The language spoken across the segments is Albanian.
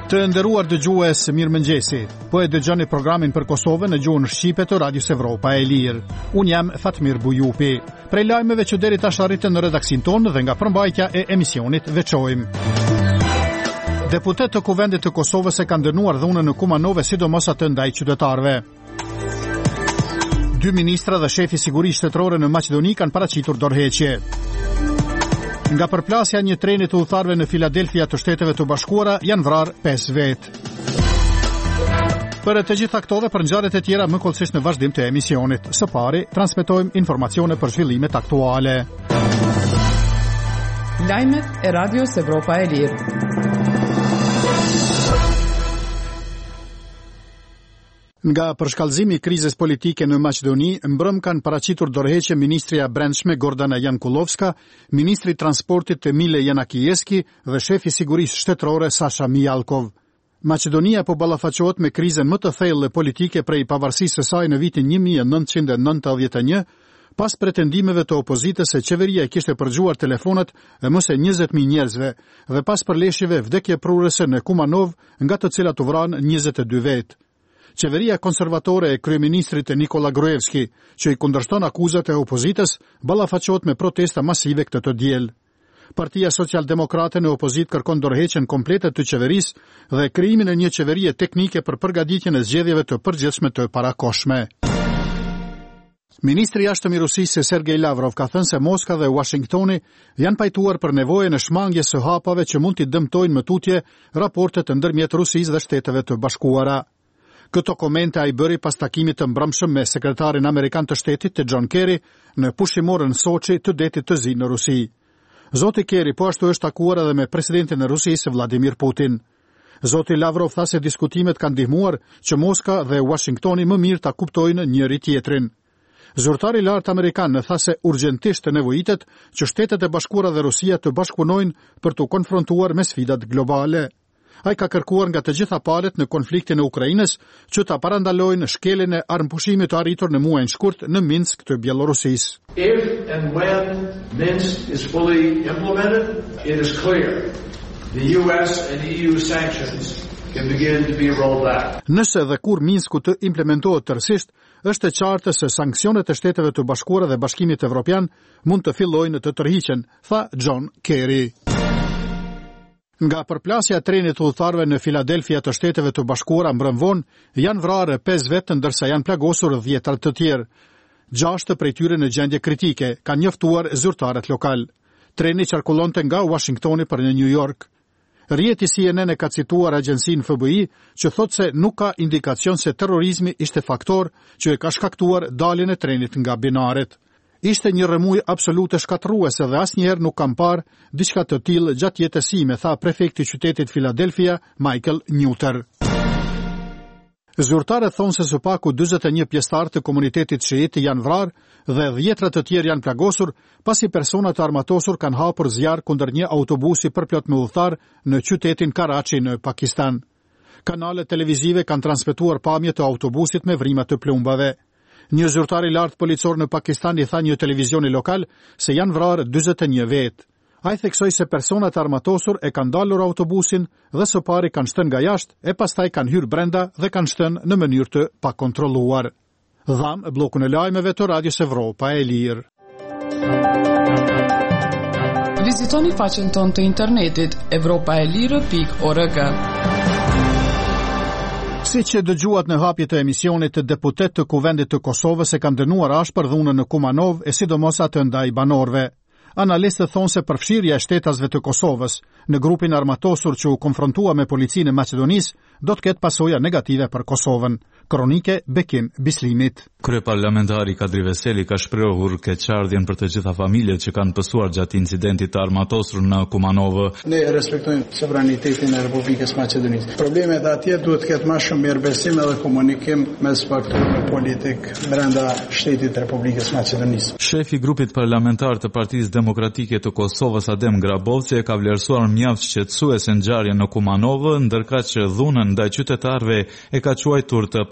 Të nderuar dëgjues, mirëmëngjesi. Po e dëgjoni programin për Kosovën në gjuhën shqipe të Radios Evropa e Lirë. Unë jam Fatmir Bujupi. Prej lajmeve që deri tash arritën në redaksin tonë dhe nga përmbajtja e emisionit veçojmë. Deputet të Kuvendit të Kosovës e kanë dënuar dhunën në Kumanove, sidomos atë ndaj qytetarëve. 2 ministra dhe shefi sigurisë shtetërore në Maqedoni kanë paraqitur dorëheqje. Nga përplasja një treni të udhëtarëve në Filadelfia të Shteteve të Bashkuara janë vrarë 5 vetë. Për të gjitha këto dhe për ngjarjet e tjera më kollësisht në vazhdim të emisionit. Së pari, transmetojmë informacione për zhvillimet aktuale. Lajmet e Radios Evropa e Lirë. Nga përshkallëzimi i krizës politike në Maqedoni, mbrëm kanë paraqitur dorëheqje ministri e Brendshme Gordana Jankulovska, ministri i transportit Emile Janakieski dhe shefi sigurisë shtetërore Sasha Mijalkov. Maqedonia po ballafaqohet me krizën më të thellë politike prej pavarësisë së saj në vitin 1991, pas pretendimeve të opozitës se qeveria e kishte përgjuar telefonat e më se 20.000 njerëzve dhe pas përleshjeve vdekjeprurëse në Kumanov, nga të cilat u vranë 22 vetë. Qeveria konservatore e kryeministrit Nikola Gruevski, që i kundërshton akuzat e opozitës, ballafaqohet me protesta masive këtë diel. Partia Socialdemokrate në opozit kërkon dorëheqjen komplete të qeverisë dhe krijimin e një qeverie teknike për përgatitjen e zgjedhjeve të përgjithshme të parakohshme. Ministri i jashtëm i Rusisë Sergej Lavrov ka thënë se Moska dhe Washingtoni janë pajtuar për nevojën e shmangjes së hapave që mund t'i dëmtojnë më tutje raportet ndërmjet Rusisë dhe Shteteve të Bashkuara. Këto komente ai bëri pas takimit të mbrëmshëm me sekretarin amerikan të shtetit të John Kerry në pushimorën Sochi të detit të zi në Rusi. Zoti Kerry po ashtu është takuar edhe me presidentin e Rusisë Vladimir Putin. Zoti Lavrov tha se diskutimet kanë ndihmuar që Moska dhe Washingtoni më mirë ta kuptojnë njëri tjetrin. Zyrtari i lartë amerikan tha se urgjentisht të nevojitet që Shtetet e Bashkuara dhe Rusia të bashkëpunojnë për të konfrontuar me sfidat globale. Ai ka kërkuar nga të gjitha palët në konfliktin e Ukrainës që ta parandalojnë shkeljen e armëpushimit të arritur në muajin shkurt në Minsk të Bielorusisë. If and when Minsk is fully implemented, it is clear the US and EU sanctions can begin to be rolled back. Nëse dhe kur Minsku të implementohet tërësisht, është e qartë se sanksionet e Shteteve të Bashkuara dhe Bashkimit Evropian mund të fillojnë të tërhiqen, tha John Kerry. Nga përplasja e trenit të udhëtarëve në Filadelfia të Shteteve të Bashkuara mbrëmvon, janë vrarë 5 vetë ndërsa janë plagosur 10 të tjerë. 6 prej tyre në gjendje kritike, kanë njoftuar zyrtarët lokal. Treni qarkullonte nga Washingtoni për në New York. Rjeti CNN ka cituar agjensinë FBI që thotë se nuk ka indikacion se terrorizmi ishte faktor që e ka shkaktuar daljen e trenit nga binaret. Ishte një rrëmuj absolute shkatërruese dhe asnjëherë nuk kam parë diçka të tillë gjatë jetës sime, tha prefekti i qytetit Philadelphia, Michael Newter. Zyrtarët thonë se së paku 41 pjesëtar të komunitetit shiit janë vrarë dhe 10 të tjerë janë plagosur pasi persona të armatosur kanë hapur zjarr kundër një autobusi përplot me udhëtar në qytetin Karachi në Pakistan. Kanalet televizive kanë transmetuar pamje të autobusit me vrimat të plumbave. Një zyrtar i lartë policor në Pakistan i tha një televizioni lokal se janë vrarë 41 vetë. Ai theksoi se personat armatosur e kanë dalur autobusin dhe së pari kanë shtënë nga jashtë e pastaj kanë hyrë brenda dhe kanë shtënë në mënyrë të pakontrolluar. Dham bllokun e lajmeve të Radios Evropa e Lirë. Vizitoni faqen tonë të internetit evropaelire.org. Si që dëgjuat në hapje të emisionit, deputet të Kuvendit të Kosovës e kanë dënuar ashpër dhunën në Kumanov e sidomos atë ndaj banorëve. Analistët thonë se përfshirja e shtetasve të Kosovës në grupin armatosur që u konfrontua me policinë e Maqedonisë do të ketë pasoja negative për Kosovën. Kronike Bekim Bislimit. Kryeparlamentari Kadri Veseli ka shprehur keqardhjen për të gjitha familjet që kanë pësuar gjatë incidentit të armatosur në Kumanovë. Ne respektojmë sovranitetin e Republikës Maqedonisë. Problemet atje duhet të ketë më shumë mirëbesim edhe komunikim mes faktorëve politik brenda shtetit të Republikës Maqedonisë. Shefi i grupit parlamentar të Partisë Demokratike të Kosovës Adem Grabovci e ka vlerësuar mjaft shqetësuese ngjarjen në Kumanovë, ndërkaq që dhunën ndaj qytetarëve e ka quajtur të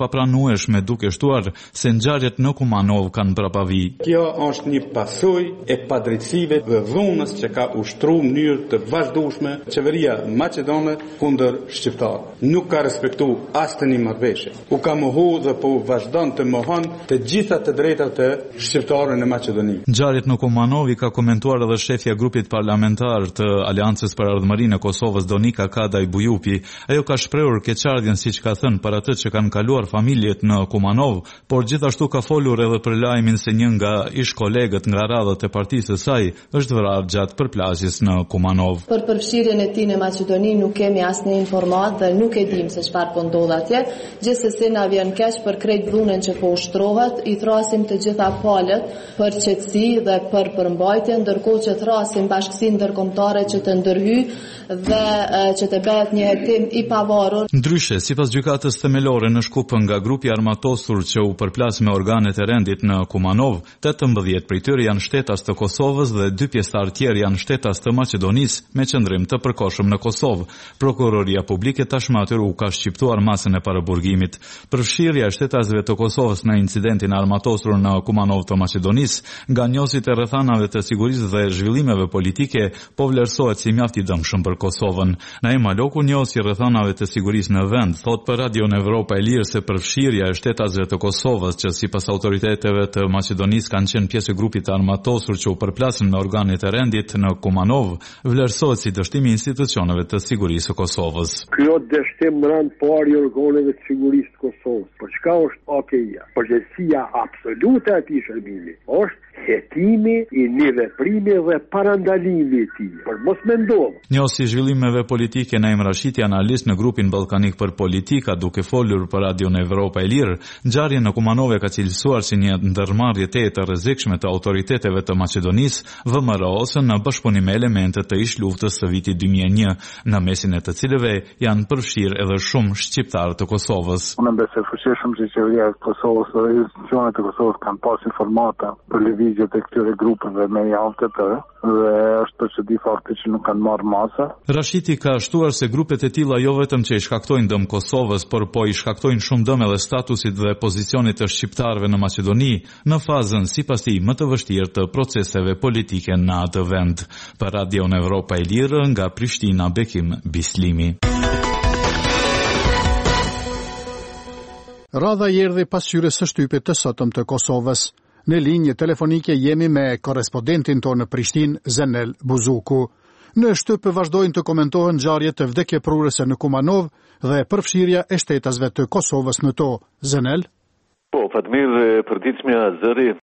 papranueshme, duke shtuar se ngjarjet në Kumanov kanë brapavi. Kjo është një pasojë e padrejtësive dhe dhunës që ka ushtruar në mënyrë të vazhdueshme qeveria maqedone kundër shqiptarëve. Nuk ka respektuar asnjë marrëveshje. U ka mohu dhe po vazhdon të mohon të gjitha të drejtat e shqiptarëve në Maqedoni. Ngjarjet në Kumanov i ka komentuar edhe shefja e grupit parlamentar të Aleancës për Ardhmërinë e Kosovës, Donika Kadaj Bujupi. Ajo ka shprehur keqardhjen siç ka thënë për atë që kanë kaluar familjet në Kumanov, por gjithashtu ka folur edhe për lajmin se një nga ish kolegët nga radhët e partisë së saj është vrarë gjatë përplasjes në Kumanov. Për përfshirjen e tij në Maqedoni nuk kemi asnjë informatë dhe nuk e dim se çfarë po ndodh atje. Gjithsesi na vjen keq për krejt dhunën që po ushtrohet, i thrasim të gjitha palët për qetësi dhe për përmbajtje, ndërkohë që thrasim bashkësinë ndërkombëtare që të ndërhyj dhe që të bëhet një hetim i pavarur. Ndryshe, sipas gjykatës themelore në Shkup nga grupi armatosur që u përplas me organet e rendit në Kumanov, 18 prej tyre janë shtetas të Kosovës dhe 2 pjesëtar tjerë janë shtetas të Maqedonisë me qëndrim të përkohshëm në Kosovë. Prokuroria publike tashmë aty u ka shqiptuar masën e paraburgimit. Përfshirja e shtetasëve të Kosovës në incidentin armatosur në Kumanov të Maqedonisë nga njohësit e rrethanave të sigurisë dhe zhvillimeve politike po vlerësohet si mjaft i dëmshëm për Kosovën. Naim Maloku, njohësi i rrethanave të sigurisë në vend, thot për Radio Evropa e Lirë se përfshirja e shtetasëve të Kosovës që sipas autoriteteve të Maqedonisë kanë qenë pjesë e grupit armatosur që u përplasën me organet e rendit në Kumanov, vlerësohet si dështim i institucioneve të sigurisë së Kosovës. Kjo dështim rënd parë i organeve të sigurisë të Kosovës. Për çka është AKI-ja? Përgjegjësia absolute e atij shërbimi është hetimi i një veprimi dhe parandalimi i tij. Për mos mendoj. Njohësi i zhvillimeve politike Naim Rashiti, analist në grupin ballkanik për politika, duke folur për Radio Evropa e Lirë, ngjarja në Kumanov ka cilësuar si një ndërmarrje të rrezikshme të autoriteteve të Maqedonisë, VMRO-së në bashkëpunim me elemente të ish luftës së vitit 2001, në mesin e të cilëve janë përfshirë edhe shumë shqiptarë të Kosovës. Unë besoj fuqishëm që qeveria e Kosovës dhe institucionet e Kosovës kanë pas informata për lëvizjet e këtyre grupeve me javë të tërë dhe është për çudi fakti që nuk kanë marrë masa. Rashiti ka shtuar se grupet e tilla jo vetëm që i shkaktojnë dëm Kosovës, por po i shkaktojnë shumë dëm edhe statusit dhe pozicionit të shqiptarëve në Maqedoni në fazën sipas tij më të vështirë të proceseve politike në atë vend. Për Radio Evropa e Lirë nga Prishtina, Bekim Bislimi. Radha i erdhi pas hyrjes së shtypit të sotëm të Kosovës. Në linjë telefonike jemi me korrespondentin tonë në Prishtinë, Zenel Buzuku. Në shtyp vazhdojnë të komentohen ngjarjet të vdekjeprurëse në Kumanov dhe përfshirja e shtetasëve të Kosovës në to. Zenel? Po, Fatmir, përditshmja zëri